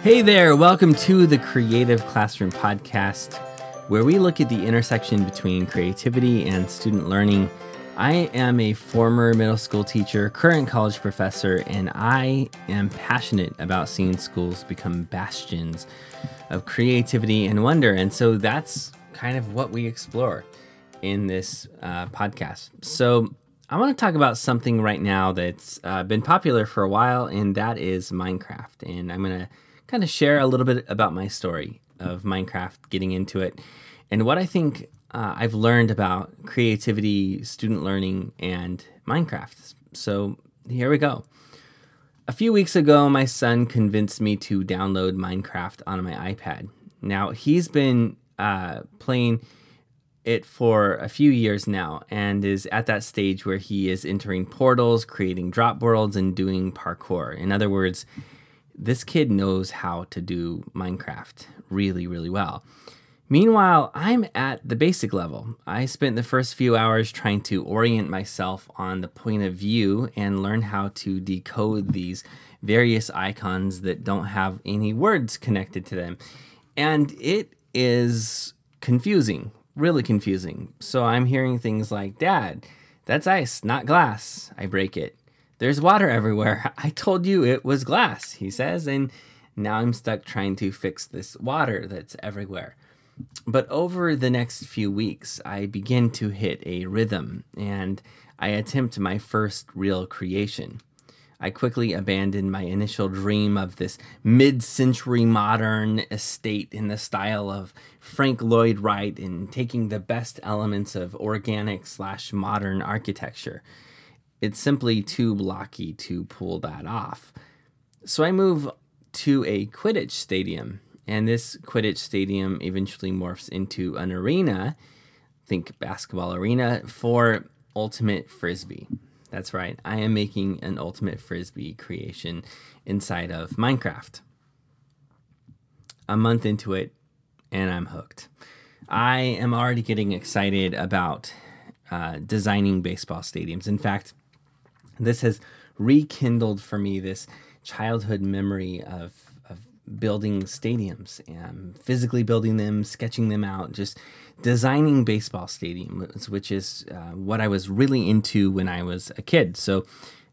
Hey there, welcome to the Creative Classroom Podcast, where we look at the intersection between creativity and student learning. I am a former middle school teacher, current college professor, and I am passionate about seeing schools become bastions of creativity and wonder. And so that's kind of what we explore in this podcast. So I want to talk about something right now that's been popular for a while, and that is Minecraft. And I'm going to kind of share a little bit about my story of Minecraft, getting into it, and what I think I've learned about creativity, student learning, and Minecraft. So here we go. A few weeks ago, my son convinced me to download Minecraft on my iPad. Now, he's been playing it for a few years now and is at that stage where he is entering portals, creating drop worlds, and doing parkour. In other words, this kid knows how to do Minecraft really, really well. Meanwhile, I'm at the basic level. I spent the first few hours trying to orient myself on the point of view and learn how to decode these various icons that don't have any words connected to them. And it is confusing, really confusing. So I'm hearing things like, "Dad, that's ice, not glass." I break it. "There's water everywhere. I told you it was glass," he says, and now I'm stuck trying to fix this water that's everywhere. But over the next few weeks, I begin to hit a rhythm, and I attempt my first real creation. I quickly abandon my initial dream of this mid-century modern estate in the style of Frank Lloyd Wright and taking the best elements of organic/modern architecture. It's simply too blocky to pull that off. So I move to a Quidditch stadium, and this Quidditch stadium eventually morphs into an arena, think basketball arena, for Ultimate Frisbee. That's right, I am making an Ultimate Frisbee creation inside of Minecraft. A month into it, and I'm hooked. I am already getting excited about designing baseball stadiums. In fact, this has rekindled for me this childhood memory of building stadiums and physically building them, sketching them out, just designing baseball stadiums, which is what I was really into when I was a kid. So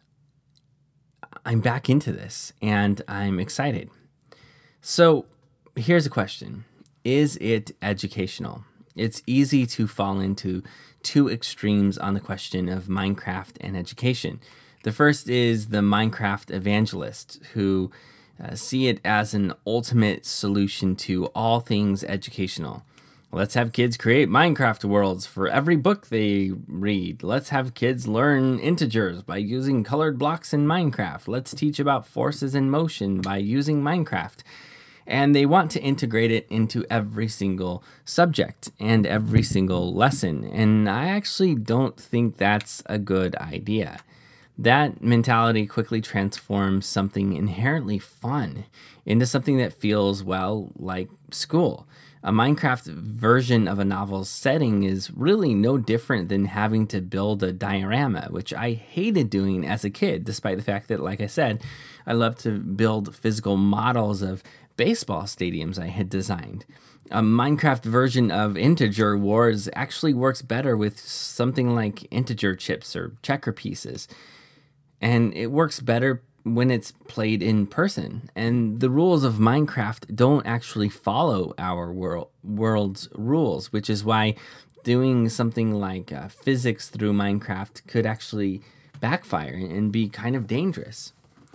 I'm back into this and I'm excited. So here's a question. Is it educational? It's easy to fall into two extremes on the question of Minecraft and education. The first is the Minecraft evangelist, who see it as an ultimate solution to all things educational. Let's have kids create Minecraft worlds for every book they read. Let's have kids learn integers by using colored blocks in Minecraft. Let's teach about forces in motion by using Minecraft. And they want to integrate it into every single subject and every single lesson. And I actually don't think that's a good idea. That mentality quickly transforms something inherently fun into something that feels, well, like school. A Minecraft version of a novel's setting is really no different than having to build a diorama, which I hated doing as a kid, despite the fact that, like I said, I love to build physical models of baseball stadiums I had designed. A Minecraft version of Integer Wars actually works better with something like integer chips or checker pieces. And it works better when it's played in person. And the rules of Minecraft don't actually follow our world's rules, which is why doing something like physics through Minecraft could actually backfire and be kind of dangerous.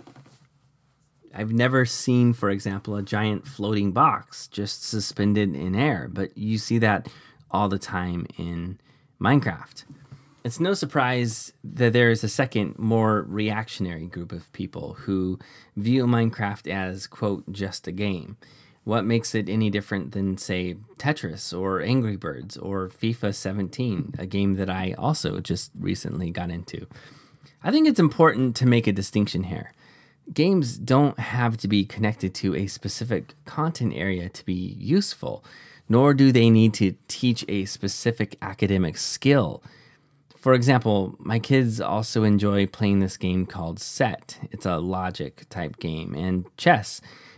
I've never seen, for example, a giant floating box just suspended in air, but you see that all the time in Minecraft. It's no surprise that there is a second, more reactionary group of people who view Minecraft as, quote, just a game. What makes it any different than, say, Tetris or Angry Birds or FIFA 17, a game that I also just recently got into? I think it's important to make a distinction here. Games don't have to be connected to a specific content area to be useful, nor do they need to teach a specific academic skill. For example, my kids also enjoy playing this game called Set. It's a logic type game, and chess.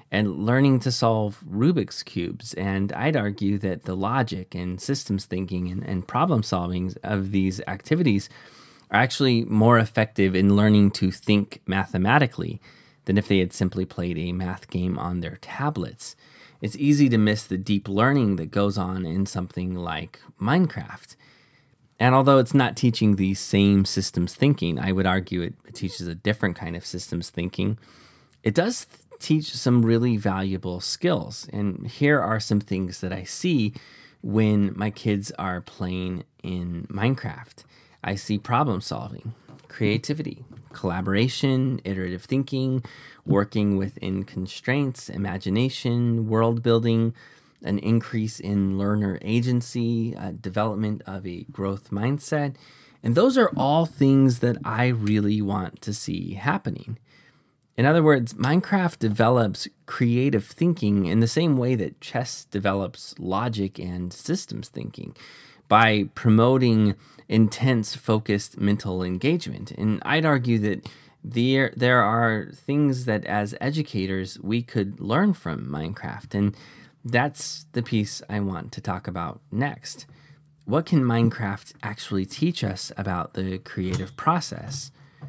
and learning to solve Rubik's Cubes. And I'd argue that the logic and systems thinking and problem solving of these activities are actually more effective in learning to think mathematically than if they had simply played a math game on their tablets. It's easy to miss the deep learning that goes on in something like Minecraft. And although it's not teaching the same systems thinking, I would argue it teaches a different kind of systems thinking. It does teach some really valuable skills. And here are some things that I see when my kids are playing in Minecraft. I see problem solving, creativity, collaboration, iterative thinking, working within constraints, imagination, world building, an increase in learner agency, development of a growth mindset. And those are all things that I really want to see happening. In other words, Minecraft develops creative thinking in the same way that chess develops logic and systems thinking, by promoting intense, focused mental engagement. And I'd argue that there are things that as educators we could learn from Minecraft. And that's the piece I want to talk about next. What can Minecraft actually teach us about the creative process?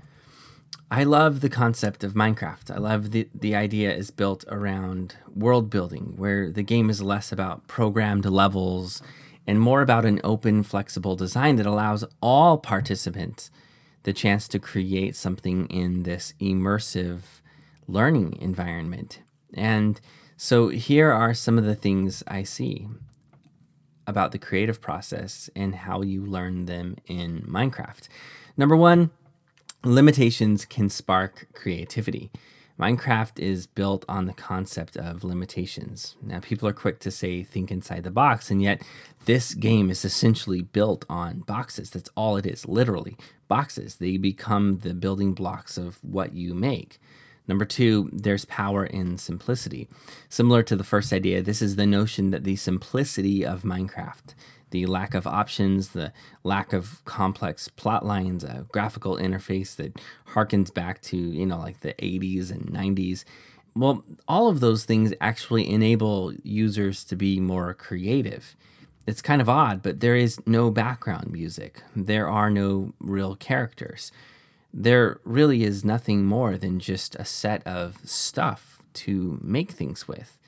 I love the concept of Minecraft. I love the idea is built around world building, where the game is less about programmed levels and more about an open, flexible design that allows all participants the chance to create something in this immersive learning environment. And so here are some of the things I see about the creative process and how you learn them in Minecraft. Number one, limitations can spark creativity. Minecraft is built on the concept of limitations. Now, people are quick to say, think inside the box, and yet this game is essentially built on boxes. That's all it is, literally. Boxes. They become the building blocks of what you make. Number two, there's power in simplicity. Similar to the first idea, this is the notion that the simplicity of Minecraft, the lack of options, the lack of complex plot lines, a graphical interface that harkens back to, like the 80s and 90s. Well, all of those things actually enable users to be more creative. It's kind of odd, but there is no background music. There are no real characters. There really is nothing more than just a set of stuff to make things with.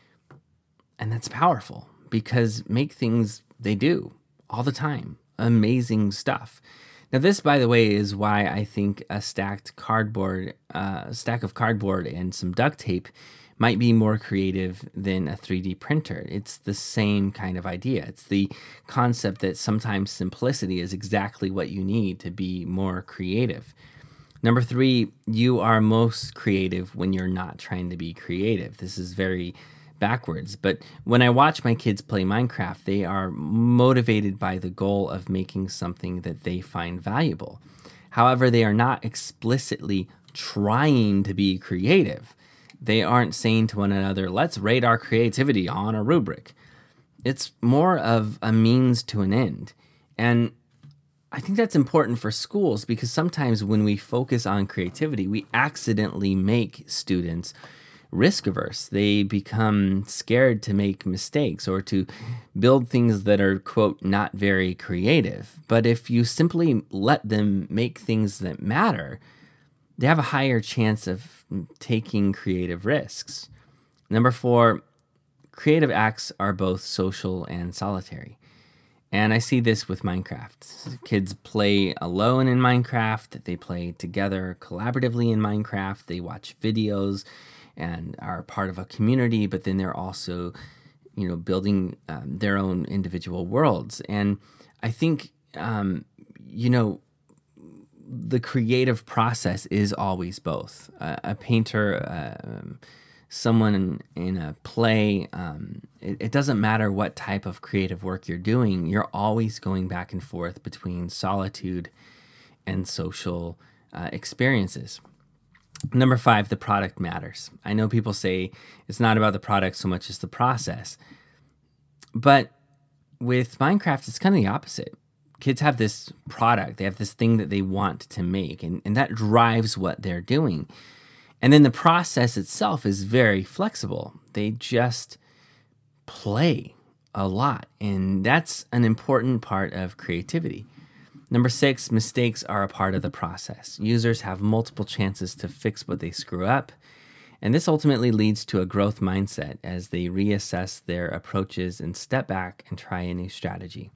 And that's powerful because make things, they do all the time. Amazing stuff. Now, this, by the way, is why I think a stack of cardboard and some duct tape might be more creative than a 3D printer. It's the same kind of idea. It's the concept that sometimes simplicity is exactly what you need to be more creative. Number three, you are most creative when you're not trying to be creative. This is very backwards, but when I watch my kids play Minecraft, they are motivated by the goal of making something that they find valuable. However, they are not explicitly trying to be creative. They aren't saying to one another, let's rate our creativity on a rubric. It's more of a means to an end. And I think that's important for schools because sometimes when we focus on creativity, we accidentally make students risk averse. They become scared to make mistakes or to build things that are, quote, not very creative. But if you simply let them make things that matter, they have a higher chance of taking creative risks. Number four, creative acts are both social and solitary. And I see this with Minecraft. Kids play alone in Minecraft. They play together collaboratively in Minecraft. They watch videos and are part of a community, but then they're also, building their own individual worlds. And I think, the creative process is always both. A painter, someone in a play, it doesn't matter what type of creative work you're doing, you're always going back and forth between solitude and social experiences. Number five, the product matters. I know people say it's not about the product so much as the process. But with Minecraft, it's kind of the opposite. Kids have this product, they have this thing that they want to make, and that drives what they're doing. And then the process itself is very flexible. They just play a lot, and that's an important part of creativity. Number 6, mistakes are a part of the process. Users have multiple chances to fix what they screw up, and this ultimately leads to a growth mindset as they reassess their approaches and step back and try a new strategy.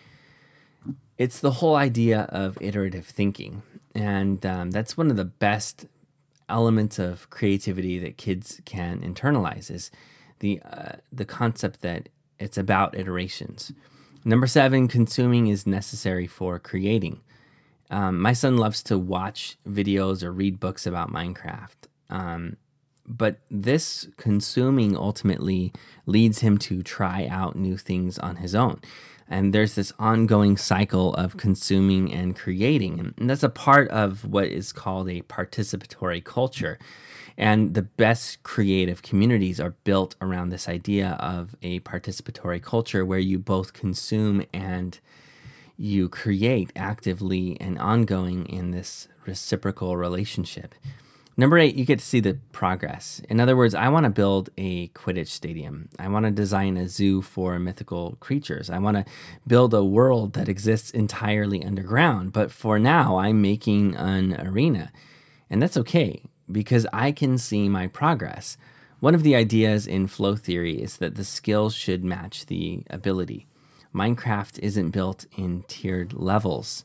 It's the whole idea of iterative thinking, and that's one of the best elements of creativity that kids can internalize is the concept that it's about iterations. Number 7, consuming is necessary for creating. My son loves to watch videos or read books about Minecraft. But this consuming ultimately leads him to try out new things on his own. And there's this ongoing cycle of consuming and creating. And that's a part of what is called a participatory culture. And the best creative communities are built around this idea of a participatory culture where you both consume and you create actively and ongoing in this reciprocal relationship. Number 8, you get to see the progress. In other words, I want to build a Quidditch stadium. I want to design a zoo for mythical creatures. I want to build a world that exists entirely underground. But for now, I'm making an arena. And that's okay, because I can see my progress. One of the ideas in flow theory is that the skills should match the ability. Minecraft isn't built in tiered levels.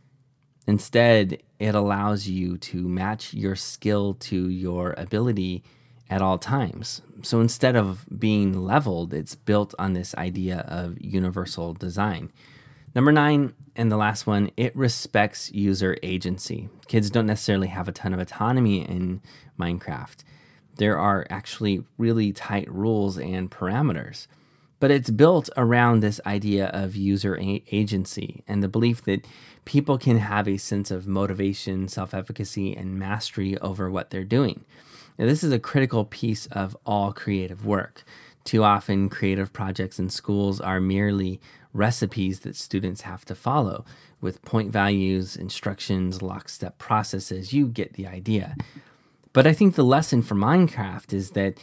Instead, it allows you to match your skill to your ability at all times. So instead of being leveled, it's built on this idea of universal design. Number 9, and the last one, it respects user agency. Kids don't necessarily have a ton of autonomy in Minecraft. There are actually really tight rules and parameters. But it's built around this idea of user agency and the belief that people can have a sense of motivation, self-efficacy, and mastery over what they're doing. Now, this is a critical piece of all creative work. Too often, creative projects in schools are merely recipes that students have to follow with point values, instructions, lockstep processes. You get the idea. But I think the lesson for Minecraft is that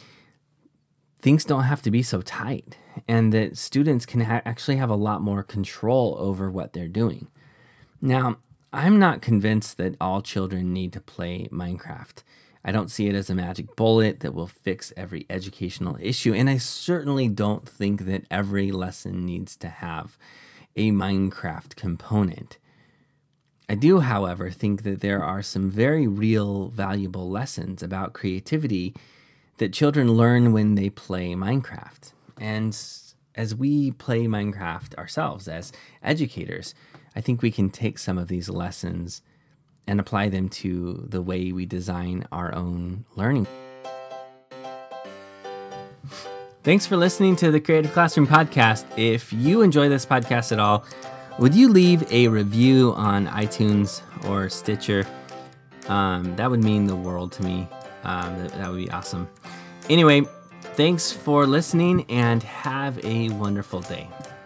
things don't have to be so tight and that students can actually have a lot more control over what they're doing. Now, I'm not convinced that all children need to play Minecraft. I don't see it as a magic bullet that will fix every educational issue, and I certainly don't think that every lesson needs to have a Minecraft component. I do, however, think that there are some very real, valuable lessons about creativity that children learn when they play Minecraft. And as we play Minecraft ourselves as educators, I think we can take some of these lessons and apply them to the way we design our own learning. Thanks for listening to the Creative Classroom Podcast. If you enjoy this podcast at all, would you leave a review on iTunes or Stitcher? That would mean the world to me. That would be awesome. Anyway, thanks for listening and have a wonderful day.